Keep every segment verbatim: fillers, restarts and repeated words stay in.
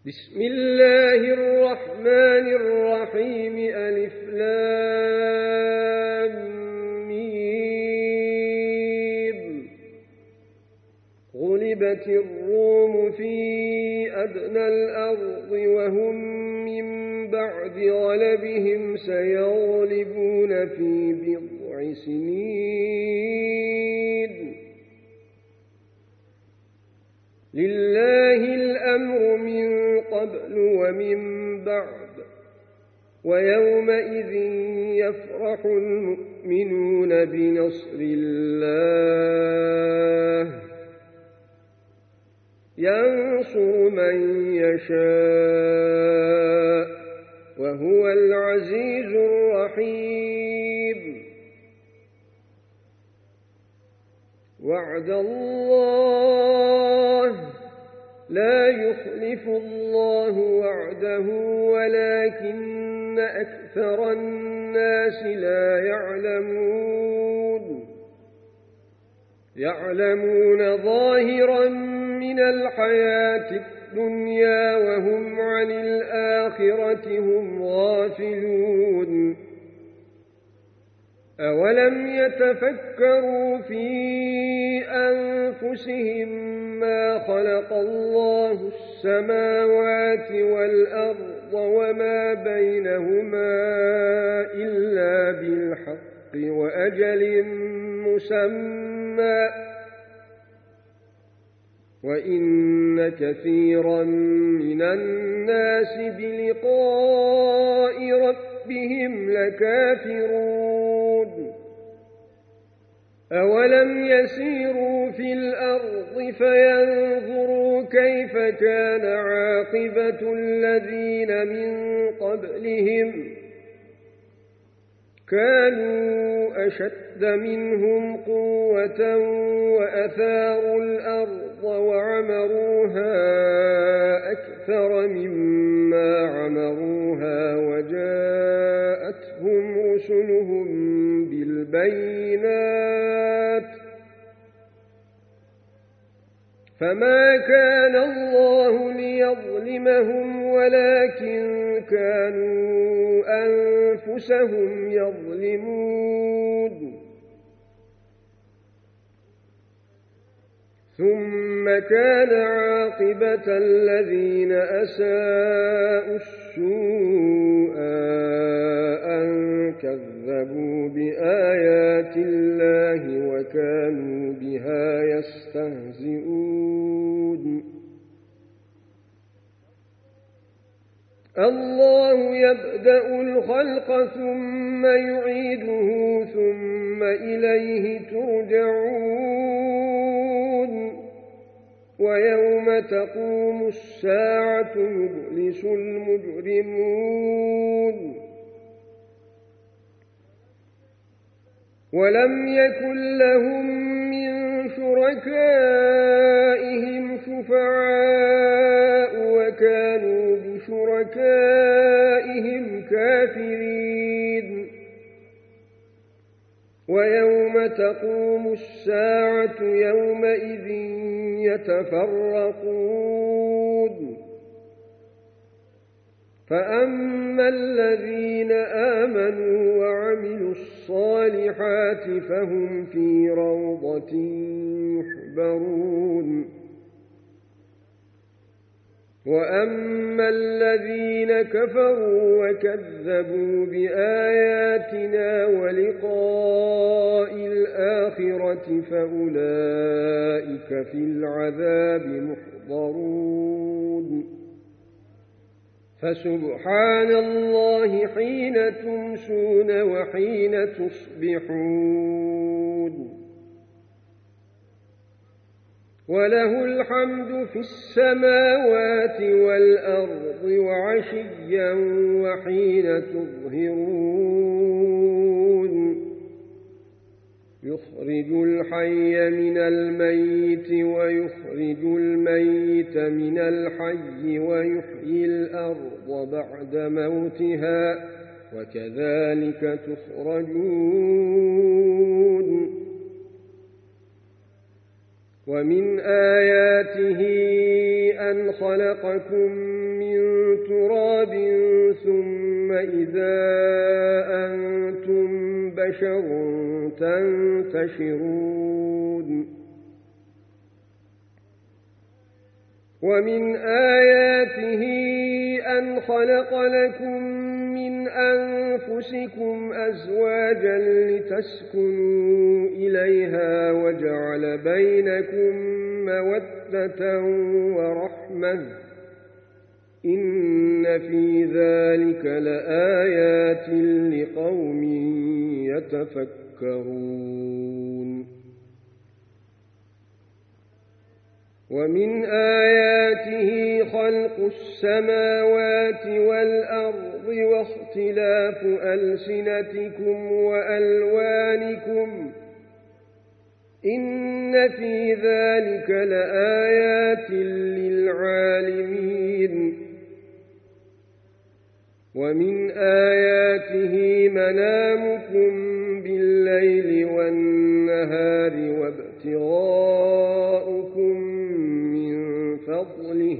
بسم الله الرحمن الرحيم ألف لام ميم غلبت الروم في أدنى الأرض وهم من بعد غلبهم سيغلبون في بضع سنين لله الأمر من قبل ومن بعد ويومئذ يفرح المؤمنون بنصر الله ينصر من يشاء وهو العزيز الرحيم وعد الله لا يخلف الله وعده ولكن أكثر الناس لا يعلمون يعلمون ظاهرا من الحياة الدنيا وهم عن الآخرة هم غافلون أولم يتفكروا في أنفسهم ما خلق الله السماوات والأرض وما بينهما إلا بالحق وأجل مسمى وإن كثيرا من الناس بلقاء ربهم لكافرون أولم يسيروا في الأرض فينظروا كيف كان عاقبة الذين من قبلهم كانوا أشد منهم قوة وأثاروا الأرض وعمروها أكثر مما عمروها وجاءتهم رسلهم بالبينات فما كان الله ليظلمهم ولكن كانوا أنفسهم يظلمون ثم كان عاقبة الذين أساءوا السوء أن كذبوا بآيات الله وكانوا بها يستهزئون الله يبدأ الخلق ثم يعيده ثم إليه ترجعون ويوم تقوم الساعة يبلس المجرمون ولم يكن لهم من شركائهم شفعاء وكانوا بشركائهم كافرين ويوم تقوم الساعة يومئذ يتفرقون فأما الذين آمنوا وعملوا الصالحات فهم في روضة يحبرون وأما الذين كفروا وكذبوا بآياتنا ولقاء الآخرة فأولئك في العذاب محضرون فسبحان الله حين تمسون وحين تصبحون وله الحمد في السماوات والأرض وعشيا وحين تظهرون يخرج الحي من الميت ويخرج الميت من الحي ويحيي الأرض بعد موتها وكذلك تخرجون ومن آياته أن خلقكم من تراب ثم إذا أنتم بشر تنتشرون ومن آياته أن خلق لكم من أنفسكم أزواجا لتسكنوا إليها وجعل بينكم مودة ورحمة إن في ذلك لآيات لقوم يتفكرون ومن آياته خلق السماوات والأرض واختلاف ألسنتكم وألوانكم إن في ذلك لآيات للعالمين ومن آياته منامكم بالليل والنهار وابتغاؤكم من فضله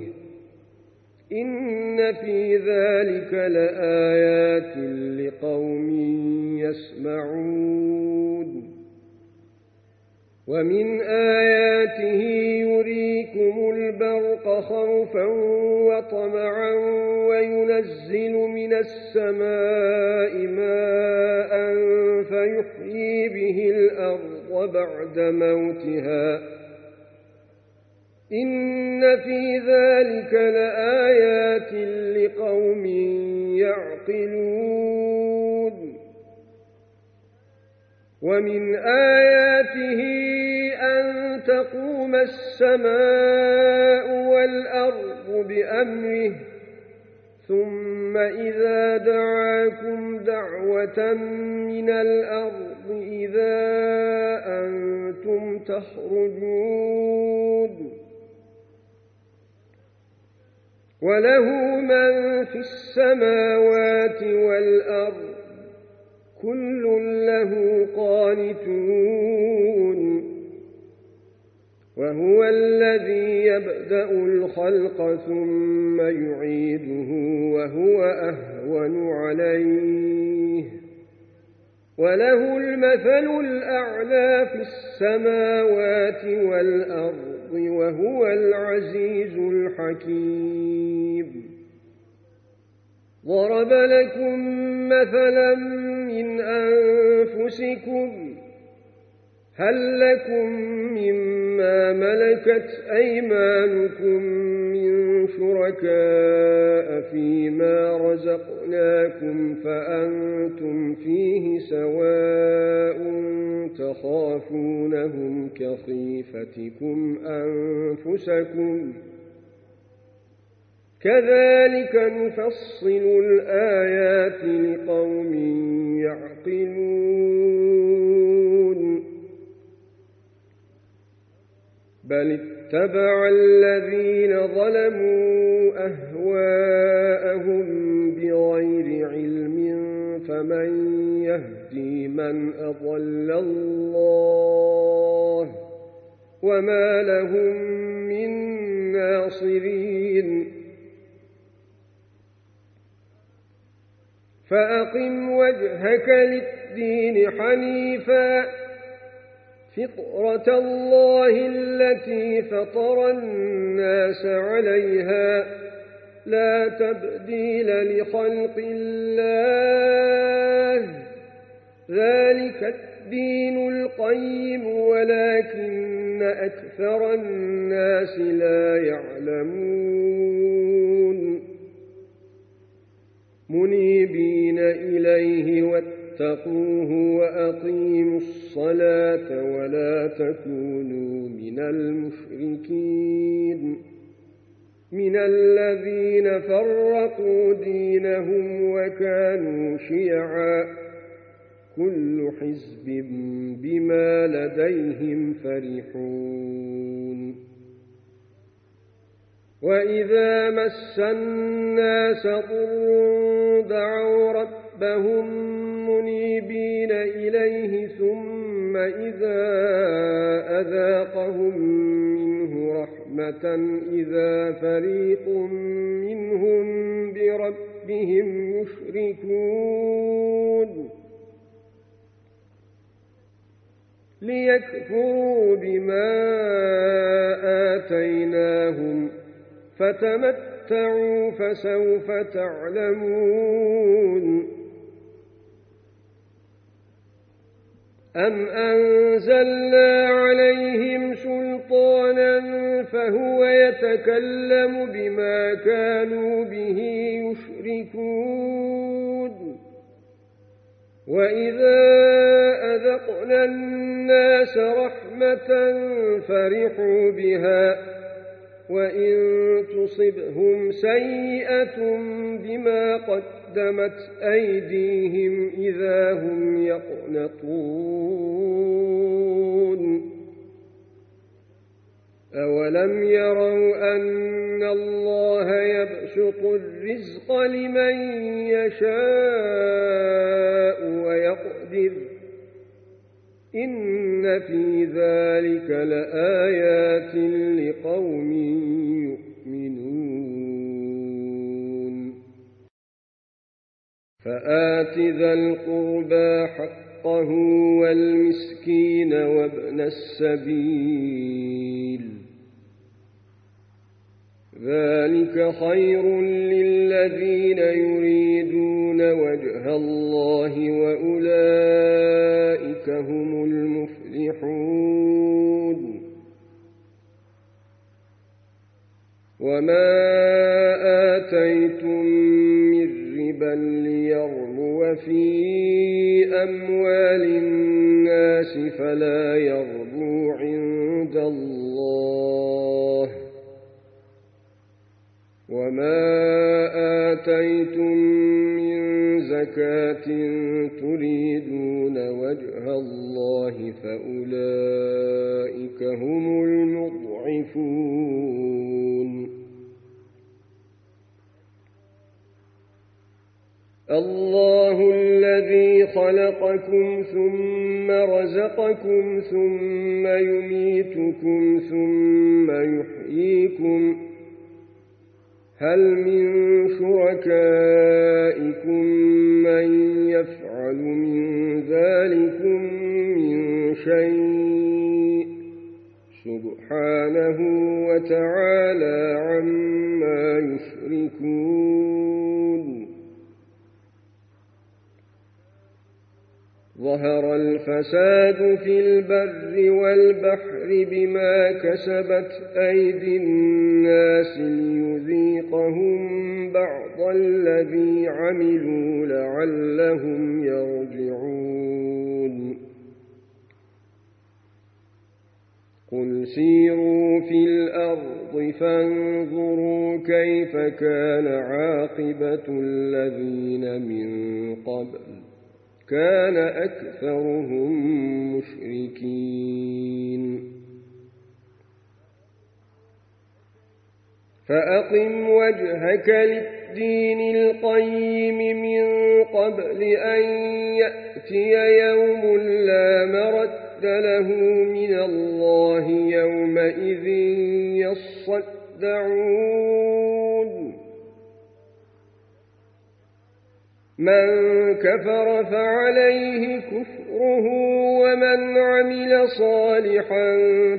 إن في ذلك لآيات لقوم يسمعون ومن آياته يريكم البرق خوفا وطمعا وينزل من السماء ماء فيحيي به الأرض بعد موتها إن في ذلك لآيات لقوم يعقلون ومن آياته أن تقوم السماء والأرض بأمره ثم إذا دعاكم دعوة من الأرض إذا أنتم تخرجون وله من في السماوات والأرض كل له قانتون وهو الذي يبدأ الخلق ثم يعيده وهو أهون عليه وله المثل الأعلى في السماوات والأرض وهو العزيز الحكيم ضرب لكم مثلا من أنفسكم هل لكم مما ملكت أيمانكم من شركاء فيما رزقناكم فأنتم فيه سواء تخافونهم كخيفتكم أنفسكم كذلك نفصل الآيات لقوم يعقلون بل اتبع الذين ظلموا أهواءهم بغير علم فمن يهدي من أضل الله وما لهم من ناصرين فأقم وجهك للدين حنيفا فطرة الله التي فطر الناس عليها لا تبديل لخلق الله ذلك الدين القيم ولكن أكثر الناس لا يعلمون منيبين إليه واتقوه وأقيموا الصلاة ولا تكونوا من المشركين من الذين فرقوا دينهم وكانوا شيعا كل حزب بما لديهم فرحون وإذا مس الناس ضر دعوا ربهم منيبين إليه ثم ثم إذا أذاقهم منه رحمة إذا فريق منهم بربهم يشركون ليكفروا بما آتيناهم فتمتعوا فسوف تعلمون أم أنزلنا عليهم سلطانا فهو يتكلم بما كانوا به يشركون وإذا أذقنا الناس رحمة فرحوا بها وإن تصبهم سيئة بما قدمت أيديهم إذا هم يقنطون أولم يروا أن الله يبسط الرزق لمن يشاء ويقدر إن في ذلك لآيات لقوم يؤمنون فآت ذا القربى حقه والمسكين وابن السبيل ذلك خير للذين يريدون وجه الله وأولئك هم المفلحون وما آتيتم من ربا ليربو في أموال الناس فلا يربو عند الله وما آتيتم من زكاة تريدون وجه الله فأولئك هم المضعفون الله الذي خلقكم ثم رزقكم ثم يميتكم ثم يحييكم هل من شركائكم من يفعل من ذلكم من شيء سبحانه وتعالى عما يشركون ظهر الفساد في البر والبحر بما كسبت أيدي الناس ليذيقهم بعض الذي عملوا لعلهم يرجعون قل سيروا في الأرض فانظروا كيف كان عاقبة الذين من قبل كان أكثرهم مشركين فأقم وجهك للدين القيم من قبل أن يأتي يوم لا مرد له من الله يومئذ يصدعون من كفر فعليه كفره ومن عمل صالحا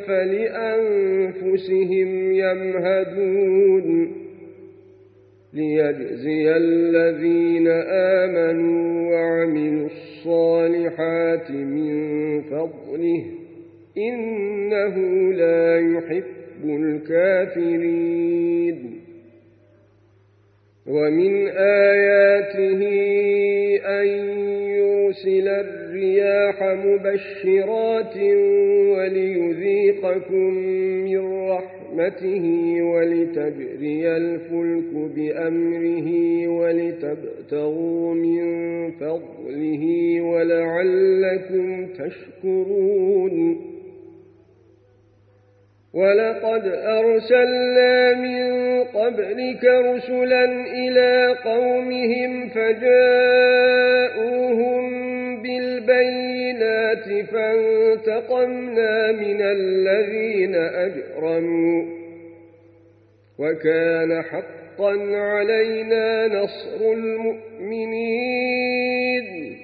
فلأنفسهم يمهدون ليجزي الذين آمنوا وعملوا الصالحات من فضله إنه لا يحب الكافرين ومن آياته أن يرسل الرياح مبشرات وليذيقكم من رحمته ولتجري الفلك بأمره ولتبتغوا من فضله ولعلكم تشكرون ولقد أرسلنا من قبلك رسلا إلى قومهم فجاءوهم بالبينات فانتقمنا من الذين أجرموا وكان حقا علينا نصر المؤمنين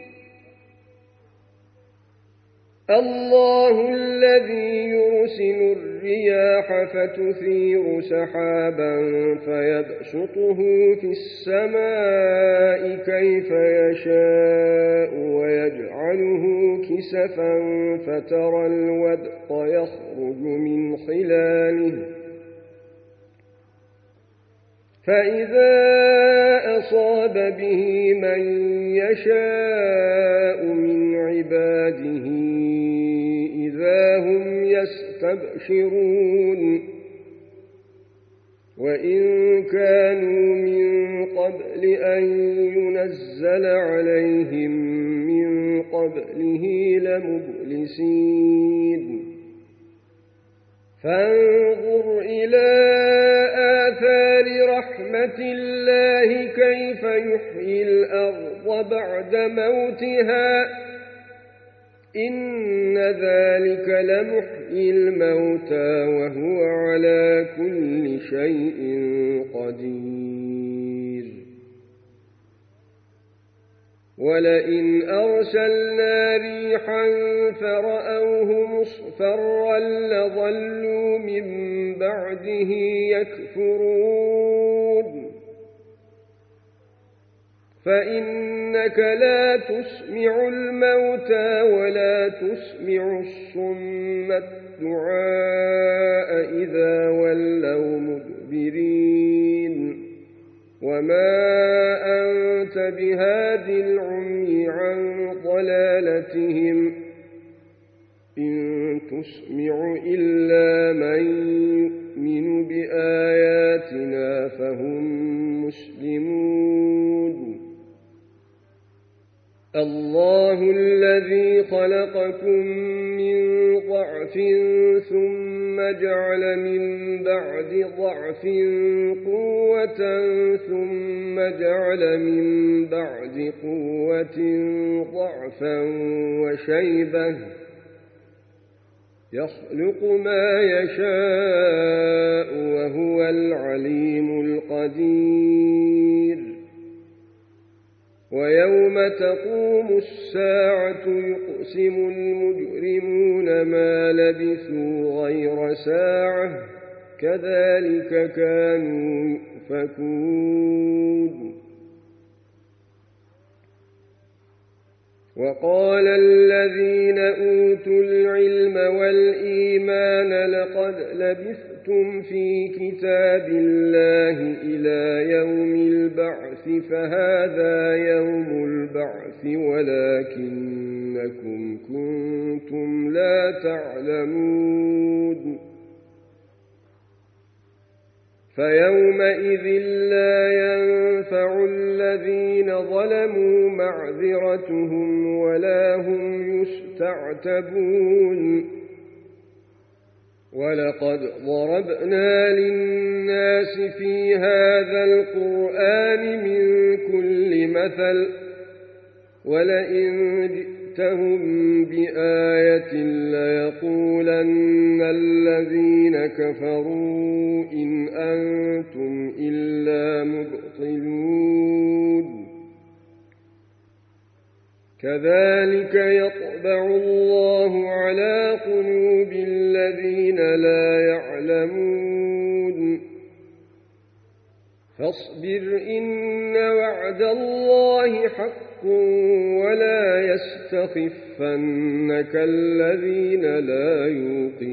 الله الذي يرسل الرياح فتثير سحابا فيبسطه في السماء كيف يشاء ويجعله كسفا فترى الودق يخرج من خلاله فإذا أصاب به من يشاء من عباده إذا هم يستبشرون وإن كانوا من قبل أن ينزل عليهم من قبله لمبلسين فانظر إلى آثار رحمة الله كيف يحيي الأرض بعد موتها إن ذلك لمحيي الموتى وهو على كل شيء قدير ولئن أرسلنا ريحا فرأوه مصفرا لظلوا من بعده يكفرون فإنك لا تسمع الموتى ولا تسمع الصم الدعاء إذا ولوا مدبرين وما أنت بهاد العمي عن ضلالتهم إن تسمع إلا من يؤمن بآياتنا فهم مسلمون الله الذي خلقكم من ضعف ثم جعل من بعد ضعف قوة ثم جعل من بعد قوة ضعفا وشيبة يخلق ما يشاء وهو العليم القدير ويوم تقوم الساعة يقسم المجرمون ما لبثوا غير ساعة كذلك كانوا يؤفكون وقال الذين أوتوا العلم والإيمان لقد لبثتم في كتاب الله إلى يوم البعث فهذا يوم البعث ولكنكم كنتم لا تعلمون فيومئذ لا ينفع الذين ظلموا معذرتهم ولا هم يستعتبون ولقد ضربنا للناس في هذا القرآن من كل مثل ولئن جئتهم بآية ليقولن الذين كفروا إن أنتم إلا مبطلون كذلك يطبع الله على قلوب الذين لا يعلمون فاصبر إن وعد الله حق ولا يستخفنك الذين لا يوقنون